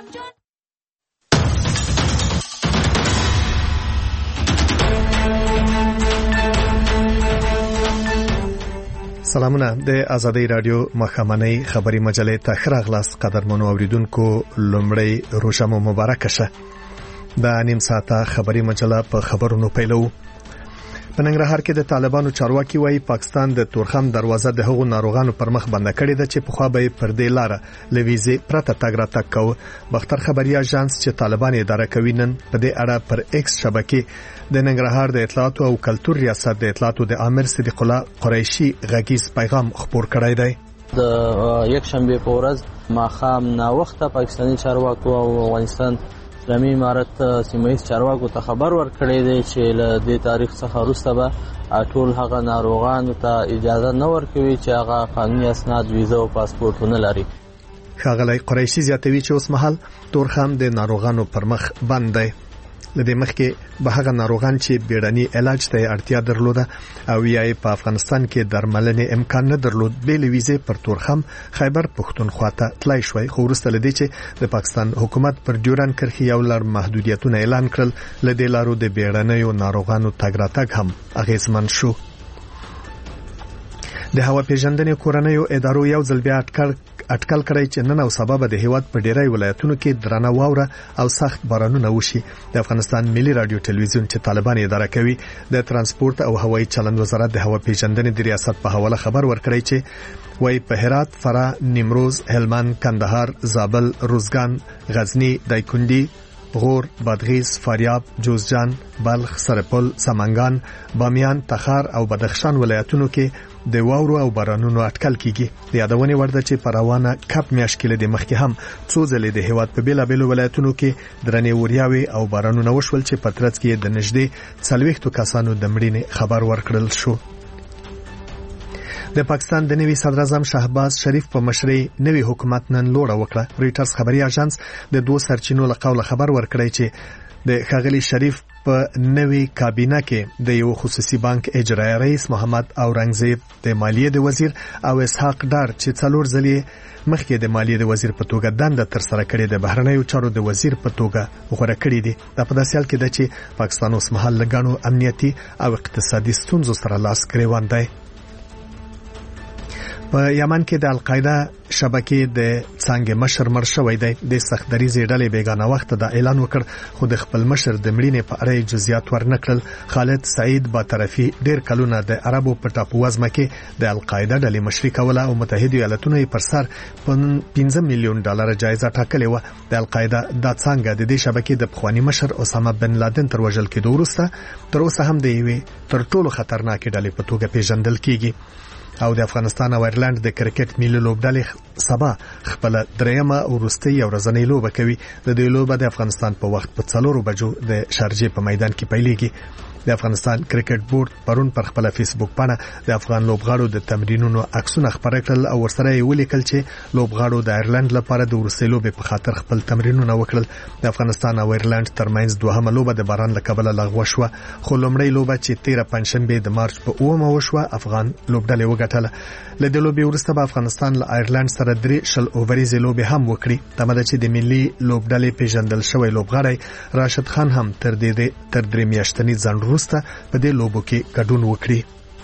سلامونه د ازادي رادیو مخامنۍ خبري مجلې ته خراغلاس قدرمنو اوریدونکو لومړی روزمو مبارک شه. د نیم ساعته خبري مجله په خبرونو پیلو. په ننګرهار کې د طالبانو چارواکي وایي پاکستان د تورخم دروازه د هغو ناروغانو پر مخ بند کړې ده چې په خوا به پر دې لار لويزي پرته تګ را تک کو. بختر خبري اژانس چې طالبان اداره کوي نن په دې اړه پر ایکس شبکې د ننګرهار د اطلاعات او کلتور ریاست د اطلاعاتو د امر صدیق الله قریشي غږیز پیغام خبر کړی دی. د یک شنبه په ورځ ماخام نا وخته پاکستاني چارواکو او افغانستان اسلامي امارت سیمه‌ایز چارواکو ته خبر ورکړی دی چې له دې تاریخ څخه وروسته به ټول هغه ناروغانو ته اجازه نه ورکوي چې هغه قانوني اسناد ویزه او پاسپورتونه لري. ښاغلی قریشي زیاتوي چې اوس مهال تورخم د ناروغانو پر مخ بند دی. لدې مخکې به هغه ناروغان چې بیړني علاج ته اړتیا درلوده او یا په افغانستان کې درملنې امکان نه درلود بې ویزه پر تورخم خیبر پښتونخوا ته تلای شوی. خو وروسته لدې چې د پاکستان حکومت پر ډیورن کرښې یو لړ محدودیتونه اعلان کړل لدې لارو د بیړنیو ناروغانو تګ راتګ هم اغیزمن شو. د هوا پیژندنې کورنیو ادارو یو ځل بیا اټکل کړی چې نن او سبب د هیواد په ډیری ولایتونو کې درنه واوره او سخت بارانونه وشي. د افغانستان ملي رادیو ټلویزیون چې طالبان اداره کوي د ترانسپورت او هوایي چلند وزارت د هوا پیژندنې د ریاست په حواله خبر ورکړی چې وای په هرات، فراه، نیمروز، هلمند، کندهار، زابل، روزګان، غزنی، دایکنډي، غور، بادغیس، فاریاب، جوزجان، بلخ، سرپل، سمنګان، بامیان، تخار او بدخشان ولایتونو کې د واورو او بارانونو اټکل کیږي. د یادونې ورده چې پروانه کپ میاشت کې د مخکې هم څو ځلې د هیواد په بیلابېلو ولایتونو کې درنې وریاوي او بارانونه وشول چې په ترڅ کې د نږدې 40 کسانو د مړینې خبر ورکړل شو. د پاکستان د نوي صدر اعظم شهباز شریف په مشرۍ نوي حکومت نن لوړه وکړه. رويټرز خبري اژانس د دوه سرچینو له قوله خبر ورکړی چې د ښاغلي شریف په نوي کابینه کې د یو خصوصي بانک اجرایی رئیس محمد اورنګزیب، د مالیې د وزیر او اسحاق ډار چې څلور ځلې مخکې د مالیې د وزیر په توګه دنده تر سره کړې د بهرنیو چارو د وزیر په توګه غوړه کړې دي. دا په داسې حال کې ده چې پاکستان اوس مهال لګانو امنیتي او اقتصادي ستونزو سره لاس ګریوان دی. په یمن کې د القاعده شبکې د څنګه مشر مړ شوی دی. د سختدریزې ډلې بیگانه وخت دا اعلان وکړ خو د خپل مشر د مړینې په اړه جزئیات ورنکړل. خالد سعید باطرفي ډیر کلونه د عربو په ټاپو وزمه کې د القاعده ډلې مشري کوله او متحده ایالاتونو یې پر سر $15 میلیون جایزه ټاکلې و. د القاعده د څنګه د دې شبکې د پخوانی مشر اسامه بن لادن تر وژل کېدو وروسته تر اوسه هم د یوې تر ټولو خطرناکې ډلې په توګه پیژندل کیږي. او د افغانستان او ایرلند د کرکټ ملي لوبډلې سبا خپل دریمه او وروستۍ ورځنۍ لوبه کوي. د دې لوبه د افغانستان په وخت په 4 بجو د شارجې په میدان کې پیلېږي. د افغانستان کرکټ بورډ پرون پر خپل فیسبوک باندې د افغان لوبغاړو د تمرینونو عکسونه خپاره کړل او ورسره یې ولیکل چې لوبغاړو د ایرلند لپاره د وروستۍ لوبې په خاطر خپل تمرینونه وکړل. د افغانستان او ایرلند ترمنځ دوهمه لوبه د باران له کبله لغوه شوه خو لومړی لوبه چې 13 پنځشنبه د مارچ په 9 وشوه افغان لوبډلې وګټله. له دې لوبې وروسته به افغانستان له ایرلند سره 3 اووريزې لوبې هم وکړي. تمه ده چې د ملي لوبډلې پیژندل شوی لوبغاړی راشد خان هم تر 3 میاشتنی ځنډ وروسته په دې لوبو کې ګډون وکړي.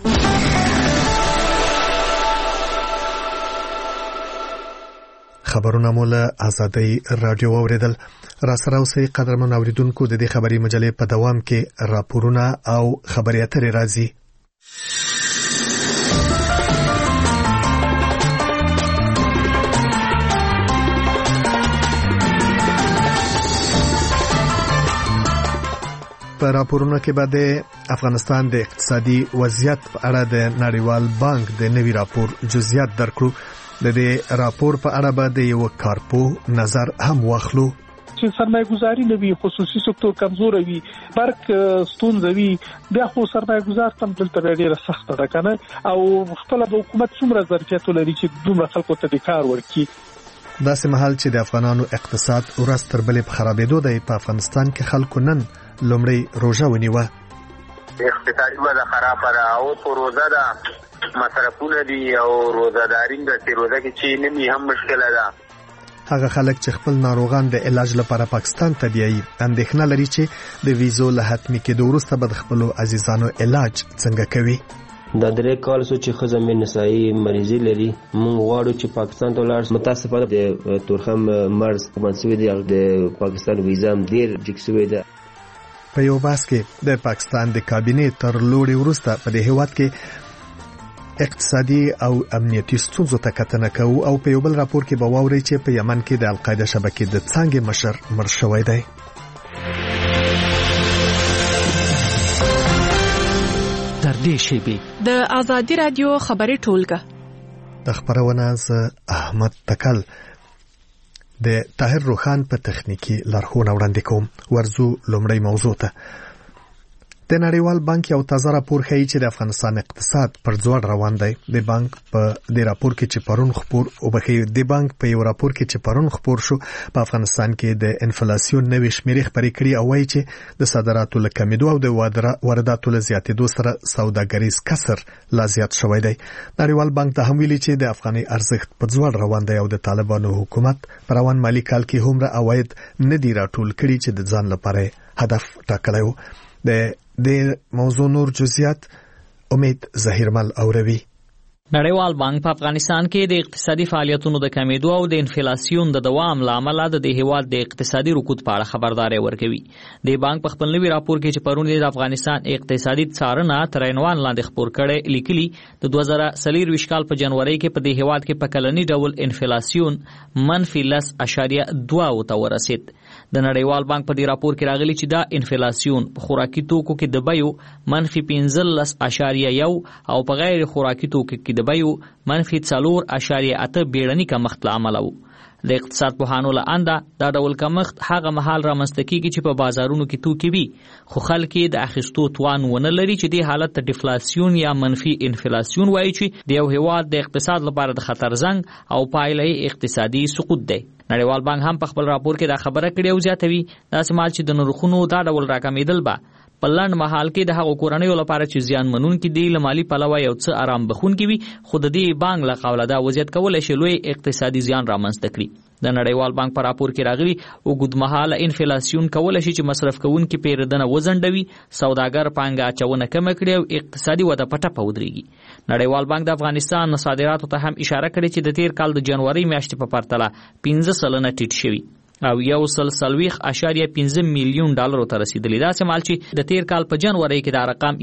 خبرونه مولا ازادي رادیو اوریدل. را سره اوسئ قدرمن اوریدونکو. د دې خبري مجلې په دوام کې راپورونه او خبري اترې راځي. په راپورونو کې به د افغانستان د اقتصادي وضعیت په اړه د نړیوال بانک د نوي راپور جزئیات درکړو. د دې راپور په اړه به د یو کارپو نظر هم واخلو. چې سرمایه‌گذاري نوي خصوصي سکتور کمزور وي، برق ستونزې وي، بیا خو سرمایه‌گذار تم دلته ډیره سخته ده کنه او خپل د حکومت څومره ظرفیت لري چې دومره خلکو ته د کار ورکړي. داسې مهال چې د افغانانو اقتصاد ورځ تر بلې په خرابېدو دی، په افغانستان کې خلکو نن لومړی روزه ونیوه. اقتصادي وضع خرابه ده او په روزه ده مصرفونه دي او روزهداري د روزه کې چې نمی هم مشکله ده. هغه خلک چې خپل ناروغان د علاج لپاره پاکستان ته بیایي اندېښنه لري چې د ویزو له حتمي کېدو وروسته به د خپل عزیزانو علاج څنګه کوي. دا درې کال سو چې خزه مې نسایي مریضي لري، مونږ غواړو چې پاکستان ته لاړ. متاسفانه د تورخم مرز منسوي دی د پاکستان ویزا هم ډیر جکسوي ده. په یو باس کې د پاکستان د کابینې تر لوړې وروسته په دې هیواد کې اقتصادي او امنیتي ستونزو ته کتنه کوو او په یو بل راپور کې به واورئ چې په یمن کې د القاعده شبکې د څانګې مشر مړ شوی دی. تر دې شیبې د آزادي رادیو خبري ټولګه د خبرونه ز احمد تکل د طاهر روخان په تخنیکی لارښوونه وړاندې کوم. ورزو لومړی موضوع ته. د نړیوال بانک یو تازه راپور ښیي چې د افغانستان اقتصاد پر ځوړ روان دی. د بانک په د راپور کې چې پرون خبر او بخي د بانک په یو راپور کې چې پرون خبر شو په افغانستان کې د انفلیسیون نوې شمیرې خبرې کړي او وایي چې د صادراتو له کمیدو او د وارداتو له زیاتېدو سره سوداګریز کسر لا زیات شوی دی. نړیوال بانک ته هم ویلي چې د افغاني ارزښت په ځوړ روان دی او د طالبانو حکومت پر روان مالی کال کې هم عواید نه دی راټول کړي چې د ځان لپاره هدف ټاکلی و. د موضوع نور جزئیات امید ظهیرمل اوروي. نړیوال بانک په افغانستان کې د اقتصادي فعالیتونو د کمیدو او د انفلیسیون د دوام لامل د هیواد د اقتصادي رکود په اړه خبرداري ورکوي. د بانک په خپل نوي راپور کې چې پرون د افغانستان اقتصادي څارنه تر عنوان لاندې خبر کړي لیکلي د 2023 کال په جنوري کې په دې هیواد کې په کلني ډول انفلیسیون -10.2 ته ورسید. د نړیوال بانک په دې راپور کې راغلي چې دا انفلیسیون په خوراکي توکو کې د بیو -15.1 او په غیر خوراکي توکو کې د بیو -4.8 بیړني کمښت لامل وو. د اقتصاد پوهانو له انده دا ډول کمښت هغه مهال رامنځته کیږي چې په بازارونو کې توکي وي خو خلک د اخیستو توان ونه لري چې د حالت ته ډیفلیسیون یا منفي انفلیسیون وایي چې د یو هیواد د اقتصاد لپاره د خطر زنګ او پایلې اقتصادي سقوط دی. نړیوال بانک هم په خپل راپور کې دا خبره کړې او زیاتوي دا سمال چې د نرخونو دا ډول راکمیدل به په لنډ مهال کې د هغو کورنیو لپاره چې زیان منونکي دي له مالي پلوه یو څه آرام بخونکي وي خو د دې بانک له قوله دا وضعیت کولی شي لوی اقتصادي زیان رامنځته کړي. د نړیوال بانک په راپور کې راغلي اوږدمهاله انفلیسیون کولی شي چې مصرف کوونکي پیرودنه وځنډوي، سوداګر پانګه اچونه کمه کړي او اقتصادي وده په ټپه ودرېږي. نړیوال بانک د افغانستان صادراتو ته هم اشاره کړې چې د تیر کال د جنوري میاشتې په پرتله 15% ټیټ شوي او 140.5 میلیون ډالر ته رسیدلی. دا سمال چې د تیر کال په جنوري کې دا رقم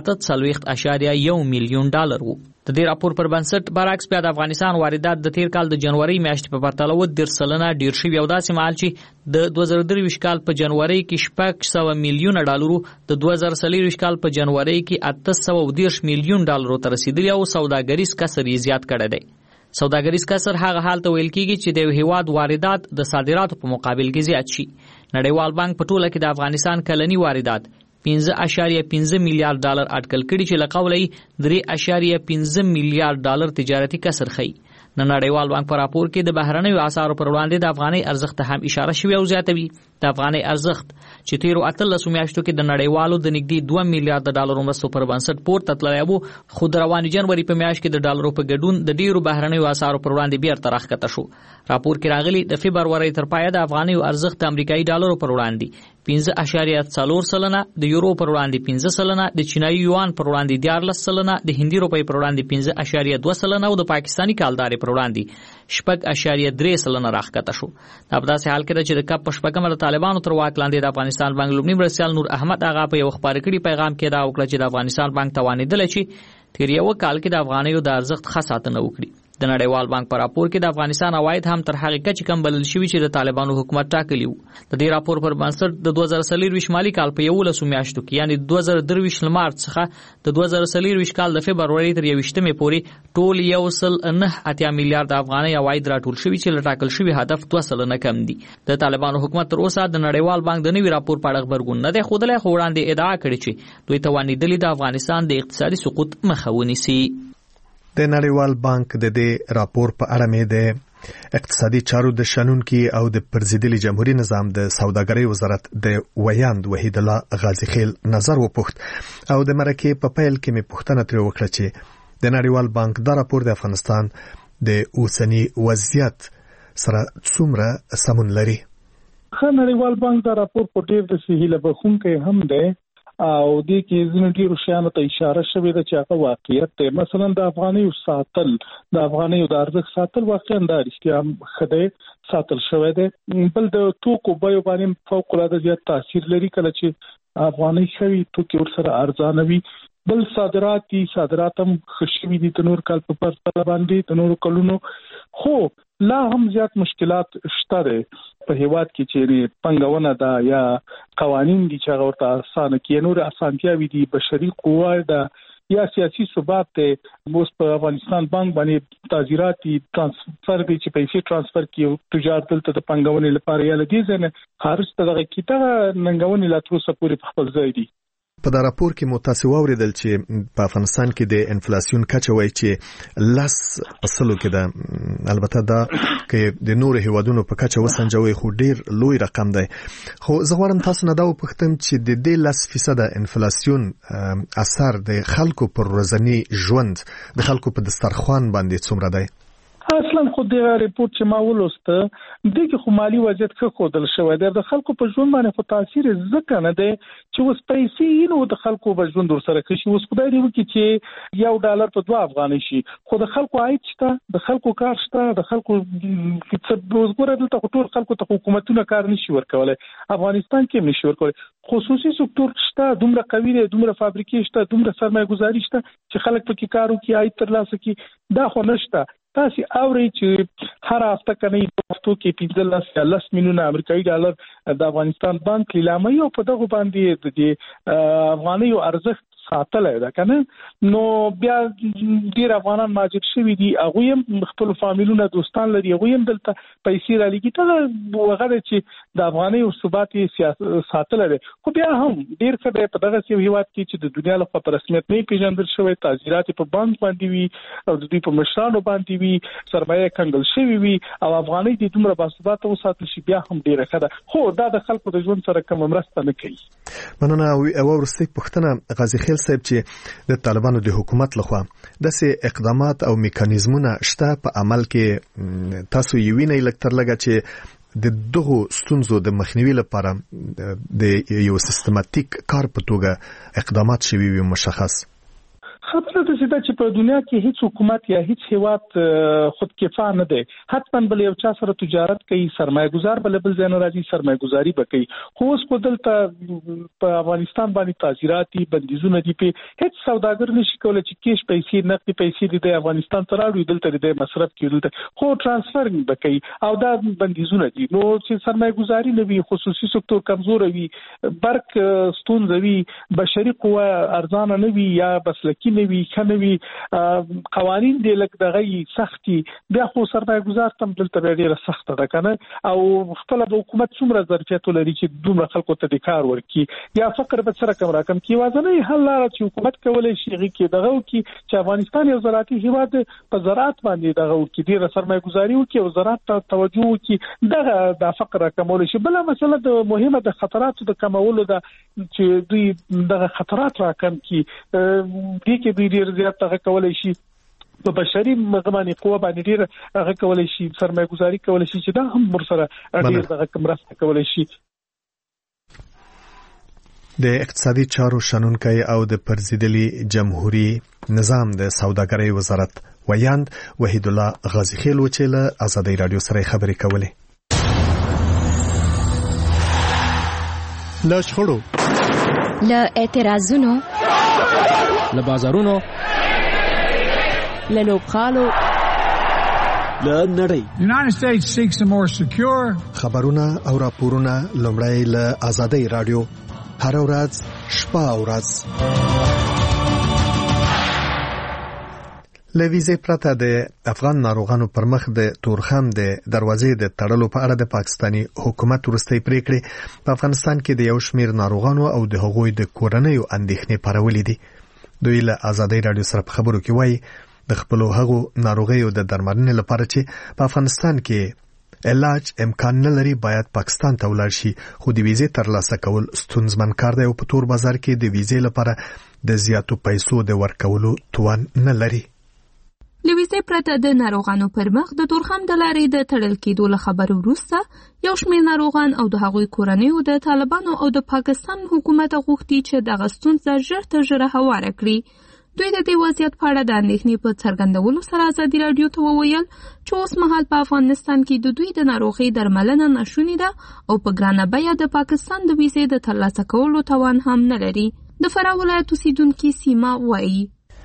148.1 میلیون ډالر وو. د دې راپور پر بنسټ برعکس بیا د افغانستان واردات د تیر کال د جنوري میاشتې په پرتله 10% ډیر شوي او دا سمال چې د 2023 کال په جنوري کې 600 میلیون ډالر د 2023 کال په جنوري کې 810 میلیون ډالر ته رسیدلی او سوداګریز کسر یې زیات کړی دی. سوداګریز کسر هغه حال ته ویل کیږي چې د هیواد واردات د صادراتو په مقابل کې زیات شي. نړیوال بانک په ټوله کې د افغانستان کلنی واردات 15.5 میلیارډ ډالر اټکل کړي چې له قوله 3.5 میلیارډ ډالر تجارتي کسر خي. نړیوال بانک په راپور کې د بهرنیو اسعارو پر وړاندې د افغاني ارزښت ته هم اشاره شوې او زیاتوي د افغاني ارزښت چې تیرو 13 میاشتو کې د نړیوالو د نږدې 2 میلیارډ ډالر مرستو پر بنسټ پورته تللی وو خو د رواني جنوري په میاشت کې د ډالرو په ګډون د ډیرو بهرنیو اسعارو پر وړاندې بیرته راښکته شو. راپور کې راغلي د فبروري تر پایه د افغاني ارزښت د امریکایي ډالرو پر وړاندې 15.4%، د یورو پر وړاندې 5%، د چینایي یوان پر وړاندې 14%، د هندي روپۍ پر وړاندې 5.2% او د پاکستاني کالدارې پر وړاندې 6.3% راښکته شو. دا په داسې حال کې ده چې د کپ په شپږمه د طالبانو تر واک لاندې د افغانستان بانک لومړي مرستیال نور احمد آغا په یو خبري کړي پیغام کې دا وکړه چې د افغانستان بانک توانیدل چې تیر یو کال کې د افغانیو د ارزښت ښه ساتنه وکړي. د نړیوال بانک په راپور کې د افغانستان عواید هم تر هغه کچې کم بلل شوي چې د طالبانو حکومت ټاکلی وو. د دې راپور پر بنسټ د 2023 مالي کال په 11 میاشتو کې یعنی 2023 مارچ څخه د 2023 کال د فبروري تر 28 پورې ټول 1.9 میلیارډ افغاني عواید راټول شوي چې لټاکل شوی هدف 2% کم دي. د طالبانو حکومت تر اوسه د نړیوال بانک د نوي راپور په اړه خبرګون نه دی ښودلی خو وړاندې ادعا کړې چې دوی توانیدلي د افغانستان د اقتصادي سقوط مخه ونیسي. د نړیوال بانک د دې راپور په اړه مې د اقتصادي چارو د شنونکي او د پرزیدلي جمهوریت نظام د سوداګرۍ وزارت د ویاند وحید الله غازی خیل نظر وپوښت او د مرکې په پیل کې مې پوښتنه ترې وکړه چې د نړیوال بانک دا راپور د افغانستان د اوسنی وضعیت سره څومره سمون لري. نړیوال بانک دا راپور په ډیر د سهیله بخونکې هم ده او د کې ځینې ډیرو شیانو ته اشاره شوې ده چې هغه واقعیت دی. مثلا د افغانیو ساتل، د افغانیو د ارزښت ساتل واقعا د رښتیا خدای ساتل شوی دی. بل د توکو بیو باندې فوق العاده زیات تاثیر لري کله چې افغاني شوی توکي ورسره ارزانه وي. بل صادرات هم خشوي دي د نور کال په پرتله باندې د نور کلونو، خو لا هم زیات مشکلات شته دي په هیواد کې چې پنګونه دا یا قوانين دي چې هغه ورته اسانه کې نور اسانتیاوي دي، بشري قوه دا یا سیاسي ثبات ته موږ په افغانستان بانک باندې تعزیراتي ترانسفر دي چې پیسې ترانسفر کیو تجارت دلته د پنګونې لپاره یا لدی ځنه خارج ته دغه کیته ننګونې لا تر اوسه پورې په خپل ځای دي. په دا راپور کې متاسو اوریدل چې په افغانستان کې د انفلیسیون کچه وایي چې 10% کې ده، البته دا کې د نور هیوادونو په کچه وسنجوي خو ډیر لوی رقم دی. خو زه غواړم تاسو نه دا وپوښتم چې د دې 10% انفلیسیون اثر د خلکو پر ورځنی ژوند، د خلکو په دسترخوان باندې څومره دی؟ اصلا خو د ریپورت چې ما ولوسته دغه خو مالی وضعیت ښه ښودل شوی دی، د خلکو په ژوند باندې خو تاثیر ځکه نه دی چې اوس پیسې نو د خلکو په ژوند سره کې شي. اوس خدای دې وکړي چې $1 په 2 افغانۍ شي، خو د خلکو عاید شته، د خلکو کار شته، د خلکو وګوره دلته ټول خلکو ته حکومتونه کار نشي ورکولای، افغانستان کې نشي ورکولای. خصوصي سکتور شته، دومره قوي دی، دومره فابریکې شته، دومره سرمایه گذاري شته چې خلک پکې کار وکړي، عاید ترلاسه کړي. دا خو نشته. تاسو اوري چې هر هفته کني په هفتو کې 15 میلیونه امریکایي ډالر د افغانستان بانک لیلامي او په دغه باندې د افغانیو ارزښت ساتل ده کنه. نو بیا ډیر افغانان ماجر شوي دي، هغه هم خپل فامیلونه دوستان لري، هغه هم دلته پیسې را لګي ته وغه چې د افغانیو ثبات ساتل ده. خو بیا هم ډیر څه په دغه هیواد کې چې د دنیا لپاره په رسمیت نه پیژندل شوی، تعزیرات په بانک باندې وي او د دې په مشرانو باندې وي، سرمایه کنګل شوی وي او افغاني د دومره باثبات او ساتل شي بیا هم ډیره ښه ده. خو دا د خلکو د ژوند سره کوم مرسته نه کوي. مننه. او ورسته پښتنه غازی خیل صاحب چې د طالبانو د حکومت لخوا داسې اقدامات او میکانیزمونه شته په عمل کې، تاسو یې وینئ لکتر لګه چې د دغه ستونزو د مخنیوي لپاره د یو سیستماتیک کار په توګه اقدامات شوي وي مشخص؟ خبره ده چې په دنیا کې هیڅ حکومت یا هیڅ هیواد خودکفا نه دی. حتما بل یو چا سره تجارت کوي، سرمایه گذار بل ځای نه راځي، سرمایه گذاري وکړي. خو اوس په دلته په افغانستان باندې تعزیراتي بندیزونه دي، په هیڅ سوداګر نشي کولای چې کیش پیسې نقدي پیسې د افغانستان ته راوړي دلته د مصرف کیدل، خو ترانسفر وکړي او دا بندیزونه دي. نو چې سرمایه گذاري نه وي، خصوصي سکتور کمزور وي، برق ستونزه وي، بشري قوه ارزانه نه وي یا مسلکي نوي خنوي قوانين د لک دغه سختي، بیا خو سرمایه گذار تم دلته ډیره سخته ده کنه. او خپل د حکومت څومره ظرفیت لري چې دومره خلکو ته د کار ورکي یا فقر به سره کم راکم کی وازنه حل لاره چې حکومت کولای شي چې دغه کی چې افغانستان یو زراعتي هیواد په زراعت باندې دغه کی ډیره سرمایه گذاري وکي او زراعت ته توجه وکي، دغه د فقر کمول شي. بل مسله د مهمه د خطراتو د کمولو ده چې دوی دغه خطرات راکم کی دي کې دوی ډیر زیات هغه کولای شي په بشري مغماني قوه باندې ډیر هغه کولای شي سرمایه گذاري کولای شي چې دا هم ورسره ډیر دغه کمرسته کولای شي. د اقتصادي چارو شنونکي او د پرزیدلي جمهوریت نظام د سوداګرۍ وزارت ویاند وحید الله غازی خیل چې له آزادۍ رادیو سره خبرې کولې. لا شخړو، لا اعتراضونو، له بازارونو، له لوبخانو، له نړۍ. United States seeks a more secure. خبرونه او راپورونه لومړی له آزادۍ رادیو هر ورځ شپه او ورځ. لویزې پرته د افغان ناروغانو پر مخ د تورخم د دروازې د تړلو په اړه د پاکستاني حکومت وروستۍ پریکړې په افغانستان کې د یو شمېر ناروغانو او د هغوی د کورنیو اندېښنې پارولې دي. دوی له آزادۍ رادیو سره په خبرو کې وایي د خپل هغو ناروغیو د درملنې لپاره چې په افغانستان کې علاج امکان نه لري باید پاکستان ته ولاړ شي، خو د ویزې ترلاسه کول ستونزمن کار دی او په تور بازار کې د ویزې لپاره د زیاتو پیسو د ورکولو توان نه لري. لویزې پرته د ناروغانو پر مخ د تورخم د لارې د تړل کېدو له خبرو وروسته یو شمېر ناروغان او د هغوی کورنیو د طالبانو او د پاکستان حکومت غوښتي چې دغه ستونزه ژر تر ژره هواره کړي. دوی د دې وضعیت په اړه د اندېښنې په څرګندولو سره ازادي راډیو ته وویل چې اوس مهال په افغانستان کې د دوی د ناروغۍ درملنه ناشونې ده او په ګرانه بیه د پاکستان د ویزې د ترلاسه کولو توان هم نه لري. د فراه ولایت اوسیدونکې سیمه وایي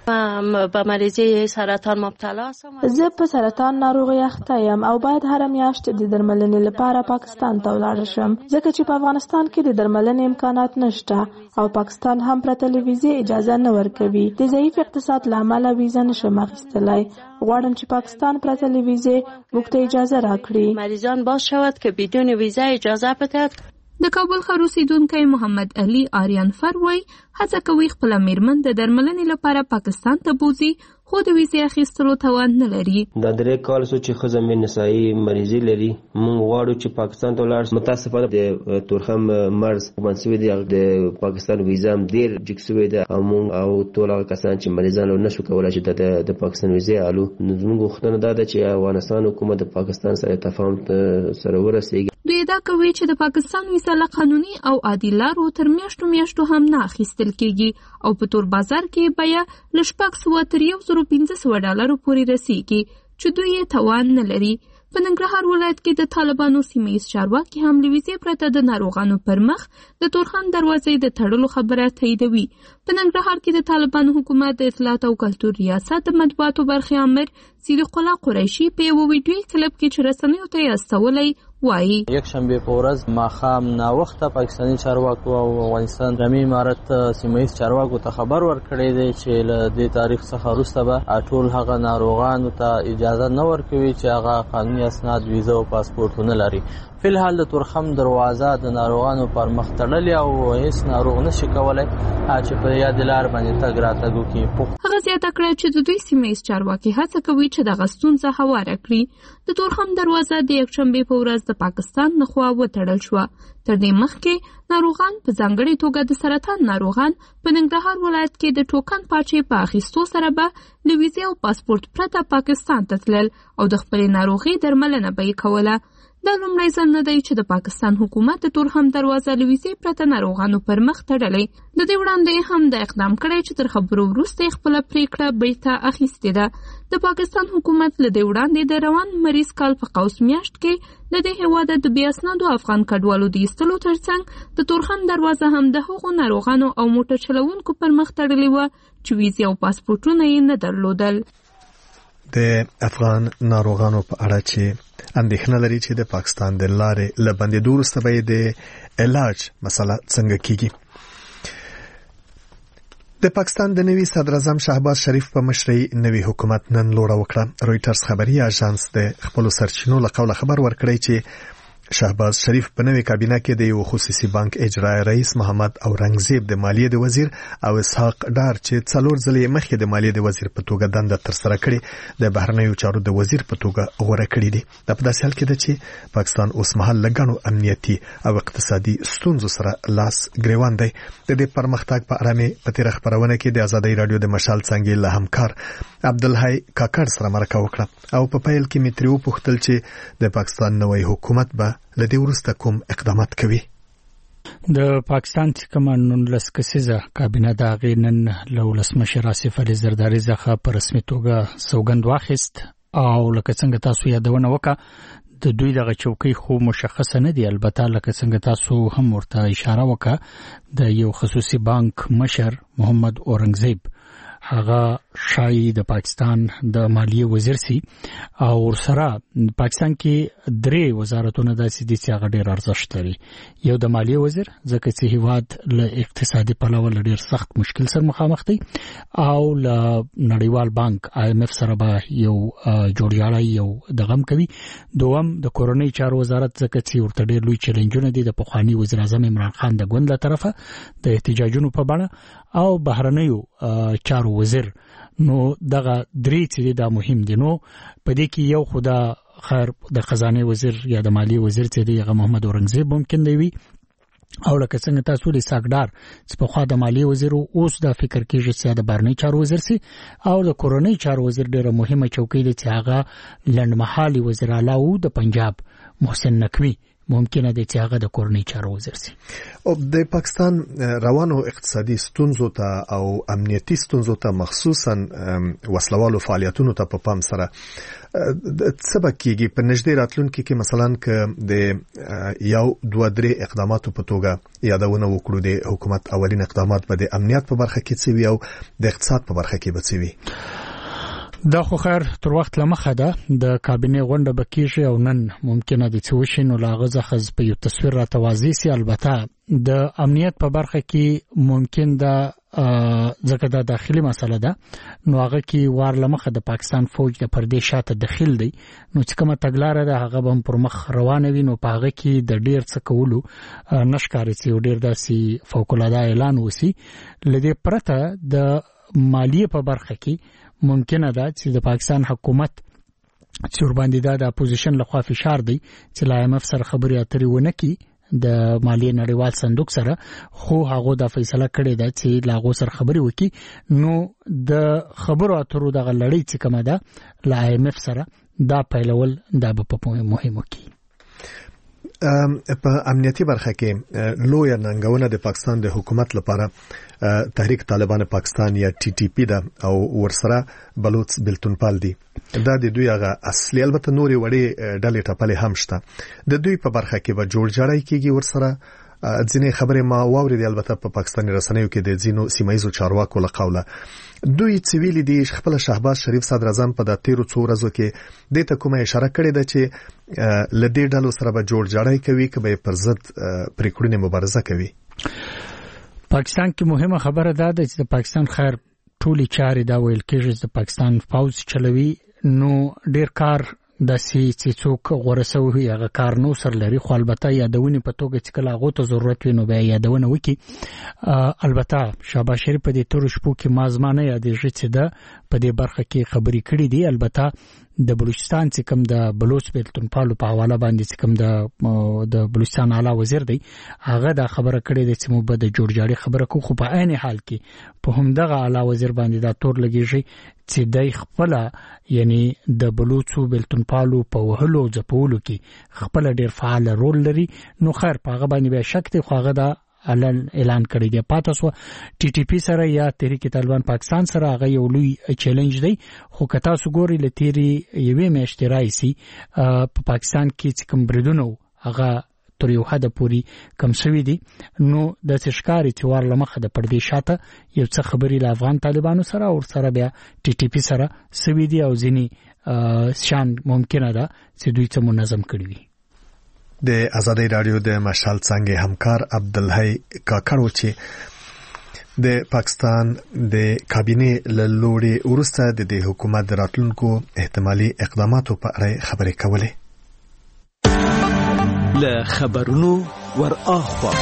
به مریضی سرطان مبتلا هستم. زه په سرطان ناروغي اخته یم او باید هر میاشت د درملنې لپاره پاکستان ته ولاړ شم ځکه چې په افغانستان کې د درملنې امکانات نشته او پاکستان هم پرته له ویزې اجازه نه ورکوي. د ضعیف اقتصاد له امله ویزه نشم اخیستلی. غواړم چې پاکستان پرته له ویزې موږ ته اجازه راکړي. مریضان باز شود که بدون ویزه اجازه بدهد. د کابل ښار اوسیدونکی محمد علي آریانفر وایي هڅه کوي خپله میرمن د درملنې لپاره پاکستان ته بوځي خو د ویزې اخیستلو توان نه لري. دا 3 کال څو چې ښځه مې نسایي مریضي لري موږ غواړو چې پاکستان ته ولاړ شو. متاسفانه د تورخم مرز منسوي دی د پاکستان ویزه هم ډېر جګ شوی ده او موږ او ټول هغه کسان چې مریضان نشو کولای چې د پاکستان ویزه الو. زموږ غوښتنه دا ده چې افغانستان حکومت د پاکستان سره تفاهم سره ورسېږي. دوی ادعا کوي چې د پاکستان ویزه له قانوني او عادي لارو تر میاشتو هم نه اخیستل کیږي او په تور بازار کې بیه له 600 تر 1500 ډالرو پورې رسیږي چې دوی یې توان نه لري. په ننګرهار ولایت کې د طالبانو سیمه ییز چارواکي هم له ویزې پرته د ناروغانو پر مخ د تورخم دروازې د تړلو خبره تاییدوي. په ننګرهار کې د طالبانو حکومت د اطلاعات او کلتور ریاست د مطبوعاتو برخې امر صدیق الله قریشي په یو ویډیویي کلیپ کې چې رسنیو ته یې استولی وایي یک شنبه په ورځ ماښام ناوخته پاکستاني چارواکو او افغانستان رسمي امارت سیمه ییز چارواکو ته خبر ورکړی دی چې له دې تاریخ څخه وروسته به ټول هغه ناروغانو ته اجازه نه ورکوي چې هغه قانوني اسناد ویزه او پاسپورټونه لري. فلحال د تورخم دروازه د ناروغانو پر مخ تړلې او هیڅ ناروغ نشي کولای چې په یاد لار باندې تګ راتګ وکړي. هغه زیاته کړه چې د دوی سیمه ییز چارواکي هڅه کوي چې دغه ستونزه هواره کړي. د تورخم دروازه د یکشنبې په ورځ د پاکستان لخوا وتړل شوه. تر دې مخکې ناروغان په ځانګړې توګه د سرطان ناروغان په ننګرهار ولایت کې د ټوکن پاچې په اخیستو سره به له ویزې او پاسپورټ پرته پاکستان ته تلل او د خپلې ناروغۍ درملنه به یې کوله. دا لومړی ځل نه دی چې د پاکستان حکومت د تورخم دروازه له ویزې پرته ناروغانو پر مخ تړلی. د دې وړاندې هم د اقدام کړی چې تر خبرو وروسته یې خپله پریکړه بیرته اخیستې ده. د پاکستان حکومت له دې وړاندې د روان مریض کال په قوس میاشت کې د دې هېواده د بې اسنادو افغان کډوالو د ایستلو ترڅنګ د تورخم دروازه هم د هغو ناروغانو او موټر چلوونکو پر مخ تړلې وه چې ویزې او پاسپورټونه یې نه درلودل. د افغان ناروغانو په اړه چې اندېښنه لري چې د پاکستان د لارې له بندېدو وروسته به د علاج مسله څنګه کیږي. د پاکستان د نوي صدر اعظم شهباز شریف په مشرۍ نوي حکومت نن لوړه وکړه. رويټرز خبري اژانس د خپل سرچینو له قوله خبر ورکړی چې شهباز شریف په نوې کابینه کې د یو خصوصي بانک اجرایی رئیس محمد اورنګزیب د مالیې د وزیر او اسحاق ډار چې 4 ځلې مخکې د مالیې د وزیر په توګه دنده تر سره کړې د بهرنیو چارو د وزیر په توګه غوړه کړې دي. دا په داسې حال کې ده چې پاکستان اوس مهال لګڼو امنیتي او اقتصادي ستونزو سره لاس ګریوان دی. د دې پرمختګ په اړه مې په تیر خبرونه کې د آزادۍ رادیو د مشال څنګه له همکار عبدالحی کاکړ سره مرکه وکړه او په پیل کې مې تریو پوښتل چې د پاکستان نوې حکومت به لدې وروسته کوم اقدامات کوي. د پاکستان چې قانون لسکسیزه کابینه د غینن له ولسمشر آصف علي زرداری څخه په رسمي توګه سوګند واخیست او لکه څنګه تاسو یادونه وکړه د دوی دغه چوکۍ خو مشخصه نه دی. البته لکه څنګه تاسو هم ورته اشاره وکړه د یو خصوصي بانک مشر محمد اورنګزیب هغه شای د پاکستان د مالیې وزیر سي او سره پاکستان کې 3 وزارتونه داسې دي چې هغه ډېر ارزښت لري. یو د مالیې وزیر ځکه چې هیواد له اقتصادي پلوه ډېر سخت مشکل سره مخامخ دی او له نړیوال بانک IMF سره به یو جوړجاړی یو دغم کوي. دوم د کورونی چارو وزارت ځکه چې ورته ډېر لوی چیلنجونه دي د پخوانی وزیر اعظم عمران خان د ګوند له طرفه د احتجاجونو په بڼه او بهرنیو چارو وزیر. نو دغه 3 چې دا مهم دي. نو په دې کې یو خدا خیر د خزانه وزیر یا د مالیې وزیر چې دی هغه محمد اورنګزیب ممکن دی وي او لکه څنګه تاسو د ساګدار چې په خوا د مالی وزیر اوس د فکر کېږي چې د بهرنی چارو وزیر سي او د کورونی چارو وزیر ډیره مهمه چوکۍ ده چې هغه لنډمحالي وزیر اعلی او د پنجاب محسن نقوی ممکنه ده چې هغه د کورونی چارو وزیر سي. او د پاکستان روانو اقتصادي ستونزو ته او امنیتي ستونزو ته مخصوصا وسلوالو فعالیتونو ته په پام سره څه کېږي په نږدې راتلونکي کې مثلا ک د یو 2-3 اقداماتو په توګه یادونه وکړو د حکومت اولین اقدامات په د امنیت په برخه کې څه وي او د اقتصاد په برخه کې به څه وي. دا خو خیر تر وخت لمخه ده د کابینه غونډه بکیږي او نن ممکنه د څوشین او لاغزه خز په یو تصویر را توازی سي. البته د امنیت په برخه کې ممکن ده ځکه دا داخلي مسله ده نو هغه کې وار لمخه د پاکستان فوج د پردې شاته داخل دی نو چې کومه تګلارې ده هغه به پر مخ روانه وي نو په هغه کې د ډیر څه کولو نشکاري سي او ډیر داسي فوق العاده اعلان وسی لدې پرته د مالیه په برخه کې ممکنه ده چې د پاکستان حکومت چې ور باندې د اپوزیشن لخوا فشار دی چې لا IMF سره خبري اترې ونه کی د مالیه نړیوال صندوق سره خو هغه د فیصله کړې ده چې لاغو سره خبري وکي نو د خبرو اترو د غلړې چې کومه ده لا IMF سره دا پیلول دا په مهمه کې. په امنیتي برخه کې لوی ننګونه د پاکستان د حکومت لپاره تحریک طالبان پاکستان یا TTP ده او ورسره بلوچ بلتونپال دي. دا د دوی هغه اصلي البته نوري وړي ډلې ټپلې هم شته. د دوی په برخه کې به جوړجاړی کیږي ورسره ځینې خبرې ما واورېدې البته په پاکستاني رسنیو کې د ځینو سیمایي چارواکو له قوله دوی سیویل دي خپل شهباز شریف صدر اعظم په د 13 ورځو کې د ته کومه اشاره کړې ده چې لدې ډلو سره به جوړجاړی کوي کبه پر ضد پریکړې مبارزه کوي. پاکستان کې مهمه خبره ده چې د پاکستان خیر ټولي چارې دا ویل کېږي چې پاکستان فوج چلوي نو ډیر کار د چې څوک غورسوي هغه کار نو سر لري خو البته یادونه په توګه چې کله هغه ته ضرورت وي نو به یادونه وکي. البته شهباز شریف په دې تور شپو کې مازمانه یادېږي چې دا په دې برخه کې خبري کړې دي. البته د بلوچستان چې کوم د بلوچ بلتونپالو په حواله باندې چې کوم د بلوچستان اعلی وزیر دی هغه دا خبره کړې ده چې مو به د جوړجاړي خبره کو خو په عین حال کې په همدغه اعلی وزیر باندې دا تور لګیږي چې دای خپل یعنی د بلوچو بلتونپالو په وهلو ځپولو کې خپل ډیر فعال رول لري. نو خیر په هغه باندې به شک دی خو هغه دا اعلان کړی دی. پاتاسو TTP سره یا تحریک طالبان پاکستان سره هغه یو لوی چیلنج دی خو که تاسو ګوري لتیری یوې میاشتې راځي په پاکستان کې کوم بریدونو هغه تر یو حد پوري کم شوی دي نو د تشکاري چې ور لمخه د پردې شاته یو څه خبري له افغان طالبانو سره او سره بیا TTP سره سوي دي او ځینی شان ممکنه ده چې دوی څه منظم کړي وي. د آزادۍ رادیو د مشال څنګه همکار عبدالحی کاکړو چې د پاکستان د کابینه له لوري ورسته د حکومت راتلونکو احتمالي اقداماتو په اړه خبرې کولې. له خبرونو ور اخوا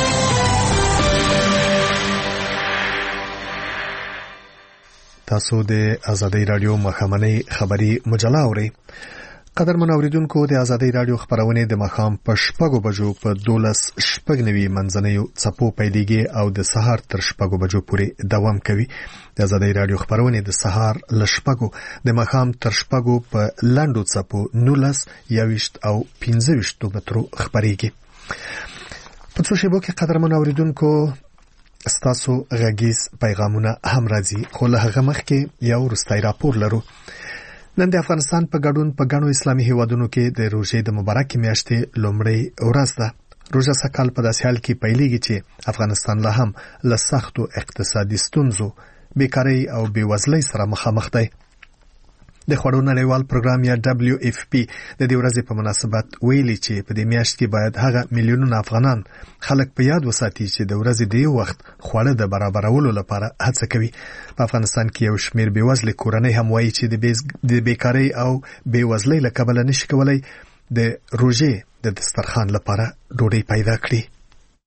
تاسو د آزادۍ رادیو مخامنۍ خبري مجله اورئ. قدرمن اوریدونکو د آزادۍ رادیو خبرونه د مخام په 6 بجو په 12:09 منځنیو څپو پیلېږي او د سهار تر 6 بجو پورې دوام کوي. د آزادۍ رادیو خبرونه د سهار ل 6 د مخام تر 6 په لاندو څپو 19 21 او 15 مترو خبريږي. په څو شیبو کې قدرمن اوریدونکو ستاسو غږیز پیغامونه هم راځي خو له هغه مخکې یو وروستی راپور لرو. نن د افغانستان په ګډون په غنو اسلامي هیوادونو کې د روژې د مبارکې میاشتې لومړی ورځ ده. روژه سکهال په داسې حال کې پیلېږي چې افغانستان لا هم له سختو اقتصادي ستونزو، بیکارۍ او بېوزلۍ سره مخامخ دی. د خوړو نړیوال پروګرام یا WFP د دې ورځې په مناسبت ویلي چې په دې میاشت کې باید هغه میلیونونه افغانان خلک په یاد وساتي چې د ورځې د یو وخت خواړه د برابرولو لپاره هڅه کوي. په افغانستان کې یو شمېر بېوزلې کورنۍ هم وایي چې د بیکارۍ او بېوزلۍ له کبله نشي کولای د روژې د دسترخوان لپاره ډوډۍ پیدا کړي. نن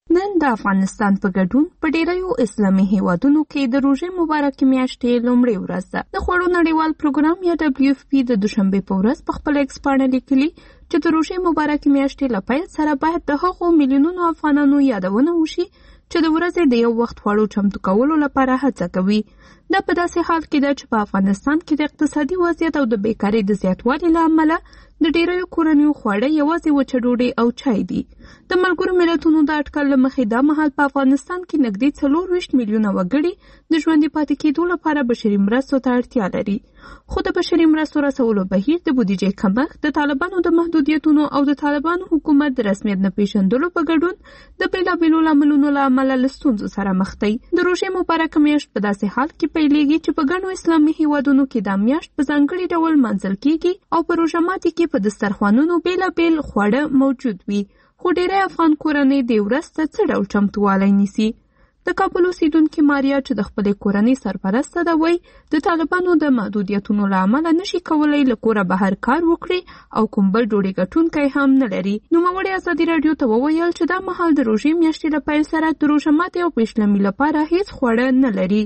د افغانستان په ګډون په ډیریو اسلامي هیوادونو کې د روژې مبارکې میاشتې لومړۍ ورځ ده. د خوړو نړیوال پروګرام یا WFP د دوشنبې په ورځ په خپل ایکس پاڼه لیکلي چې د روژې مبارکې میاشتې له پیل سره باید د هغو میلیونونو افغانانو یادونه وشي چې د ورځې د یو وخت خوړو چمتو کولو لپاره هڅه کوي. دا په داسې حال کې ده چې په افغانستان کې د اقتصادي وضعیت او د بیکارۍ د زیاتوالي له امله د ډیریو کورنیو خواړه یوازې وچه ډوډۍ او چای دي. د ملګرو ملتونو د اټکل له مخې دا مهال په افغانستان کې نږدې 24 میلیونه وګړي د ژوندي پاتې کېدو لپاره بشري مرستو ته اړتیا لري. خو د بشري مرستو رسولو بهیر د بودیجې کمښت، د طالبانو د محدودیتونو او د طالبانو حکومت د رسمیت نه پیژندلو په ګډون د بېلابېلو لاملونو له امله له ستونزو سره مخ دی. د روژې مبارکه میاشت په داسې حال کې پیلېږي چې په ګڼو اسلامي هیوادونو کې دا میاشت په ځانګړي ډول منځل کېږي او په روژه ماتي کې په دسترخوانونو بېلابېل خواړه موجود وي. خو ډېری افغان کورنۍ دې ورځ ته څه ډول چمتووالی نیسي؟ د کابل اوسیدونکې ماریا چې د خپلې کورنۍ سرپرسته ده وایي د طالبانو د محدودیتونو له امله نشي کولی له کوره بهر کار وکړي او کوم بل ډوډۍ ګټونکی هم نه لري. نوموړې ازادي راډیو ته وویل چې دا مهال د روژې میاشتې له پیل سره د روژه ماتې او پیشلمي لپاره هیڅ خواړه نه لري.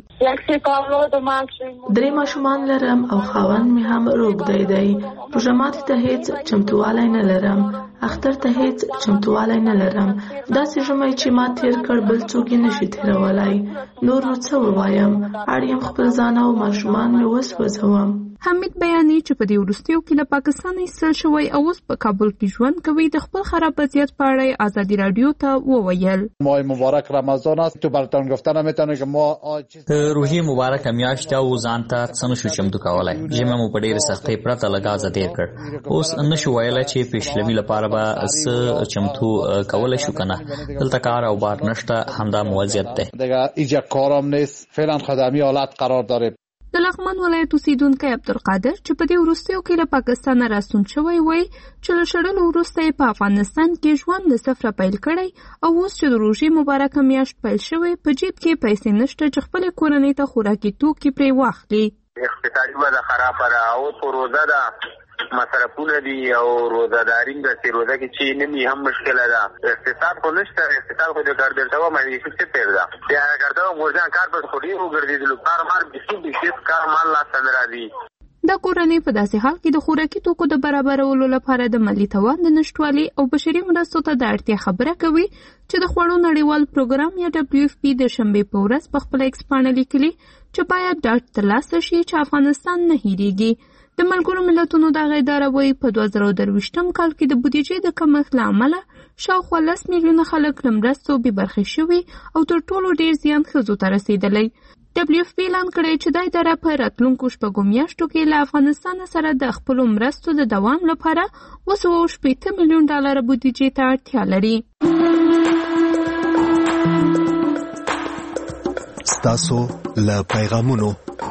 3 ماشومان لرم او خاوند مې هم روږدی دی. روژه ماتې ته هیڅ چمتووالی نه لرم. اختر ته هیڅ چمتووالی نه لرم. داسې ژمی چې ما تیر کړ بل څوک یې نشي تیرولی. نور نو څه ووایم؟ اړ یم خپل ځان او ماشومان مې وسوځوم. حمید بیاني چې په دې وروستیو کې له پاکستان ایستل شوی او اوس په کابل کې ژوند کوي د خپل خراب وضعیت په اړه ازادي راډیو ته وویل. ماه مبارک رمضان است. تو براتون گفتن نمیتونه که ما د روژې مبارکه میاشت او ځان ته څه نشو چمتو کولای. ژمی مو په ډېرې سختۍ پرته له ګازه تېر کړ. اوس نشو ویلی چې پیشلمي لپاره به څه چمتو کولی شو که نه. دلته کار او بار نشته، همدا مو وضعیت دی. دیگه اینجا کارم نیست، فعلا خدمه حالت قرار داره. د لغمان ولایت اوسیدونکی عبدالقادر چې په دې وروستیو کې له پاکستانه راستون شوی وایي چې له شړلو وروسته یې په افغانستان کې ژوند له صفره پیل کړی او اوس چې د روژې مبارکه میاشت پیل شوی په جیب کې پیسې نشته چې خپلې کورنۍ ته خوراکي توکي پرې واخلي. اقتصادي وضع خرابه ده او په روزه ده مصرفونه دي او روزاداري د روزه کې چې نمی هم مشکله ده. اقتصاد خو نشته، اقتصاد خو د ګردرتاو مې څه پیر ده. بیا ګرداو ګورځان کار په خوري او ګرځېدل کار مار بيخي کار مال لا څنګه راځي. دا کورنۍ په داسې حال کې د خوراکي توکو د برابرولو لپاره د مالی توان د نشټوالي او بشري مرستو ته د اړتیا خبره کوي چې د خوړو نړیوال پروګرام یا WFP د شنبې په ورځ په خپل ایکس پاڼه لیکلي چې باید ډاډ ترلاسه شي چې افغانستان نه هیریږي. د ملګرو ملتونو دغه اداره وایي په 2023 کال کې د بودیجې د کمښت له امله شاوخوا 10 میلیونه خلک له مرستو بې برخې شوي او تر ټولو ډېر زیان ښځو ته رسېدلی. WFP اعلان کړی چې دا اداره په راتلونکو شپږو میاشتو کې له افغانستان سره د خپلو مرستو د دوام لپاره 280 میلیون ډالر بودیجې ته اړتیا لري. ستاسو له پیغامونو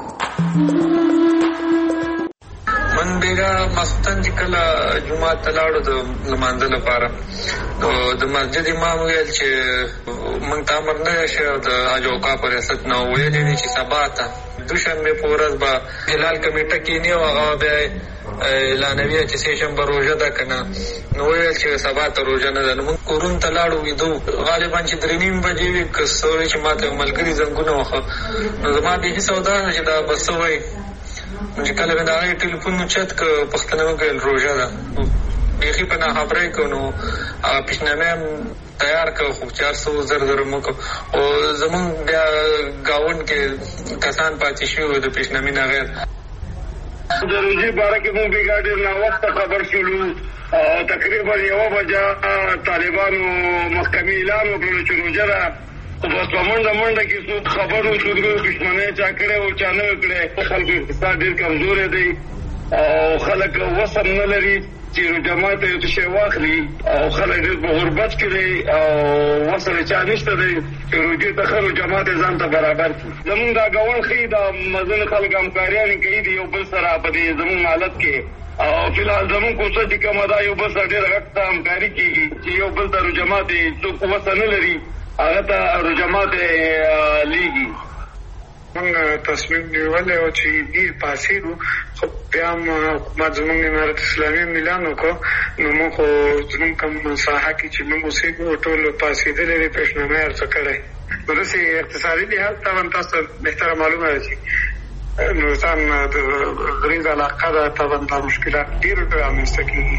من بیگا مستن چې کله جمعه ته لاړو د لمانځه لپاره د مسجد امام ویل چې موږ ته امر نه شي د حج او عمرې ریاست نه ویلي دي چې سبا ته دوشنبه په ورځ به هلال کمیټه کېني او هغه بیا اعلانوي چې سې شنبه روژه ده که نه. نو ویل چې سبا ته روژه نه ده. نو موږ کورونو ته لاړو ویدو غالبا چې 3:30 بجې وي که څه وایي چې ما ته ملګري زنګونه وخه. نو زما بیخي سودا ده چې دا به څه وایي چې کله مې د هغې ټلیفون اوچت که پښتنه وکړل روژه ده بیخي په ناخبرۍ کړو. نو هغه پیشنامې هم تیار کړ خو 400 زر مو کړ. خو زمونږ بیا ګاونډ کې کسان پاتې شوي د پیشنامې نه غیر. د روژې باره کې مونږ بېګا ډېر ناوخته خبر شولو. تقریبا 1 بجه طالبانو محکمې اعلان وکړو چې روژه ده. خو بس په منډه کې څوک خبر وشو دښمنۍ چا کړی او چا نه کړی. خلکو اقتصاد ډېر کمزوری دی او خلک وسم نه لري چې جماعت یو څه شی واخلي او خلک ډېر په غربت کې دي او وسره چا نشته دی چې روژې ته ښه جماعت ځان ته برابر کړي. زمونږ دا ګاونډ ښیي دا ځینې خلک همکاریانې کوي د یو بل سره په دې زمونږ حالت کې. او فلحال زمونږ کوڅه چې کومه ده یو بل سره ډېره غټه همکاري کېږي چې یو بل ته جماعت څوک وسه نه لري هغه ته رجمات لیږي. موږ تصمیم نیولې او چې دې پاسېږو خو بیا حکومت زموږ امارت اسلامي اعلان وکړ نو موږ زموږ کوم ساحه کې چې موږ اوسېږو ټول پاسېدلې دي پېشنهاد یې څه کړی ورسې اقتصادي لحاظ طبعا تاسو بهتره معلومه ده چې نورستان د غریز علاقه ده طبعا دا مشکلات ډېر رامنځته کېږي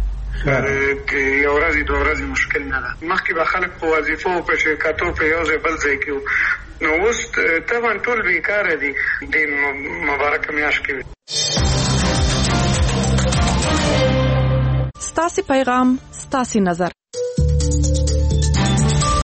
یو ورځې دوه ورځې مشکل نه ده مخکې به خلک په وظیفو په شرکتو په یو ځای بل ځای کې نو اوس طبعا ټول بیکاره دي د مبارکه میاشت کې ستاسې پیغام ستاسې نظر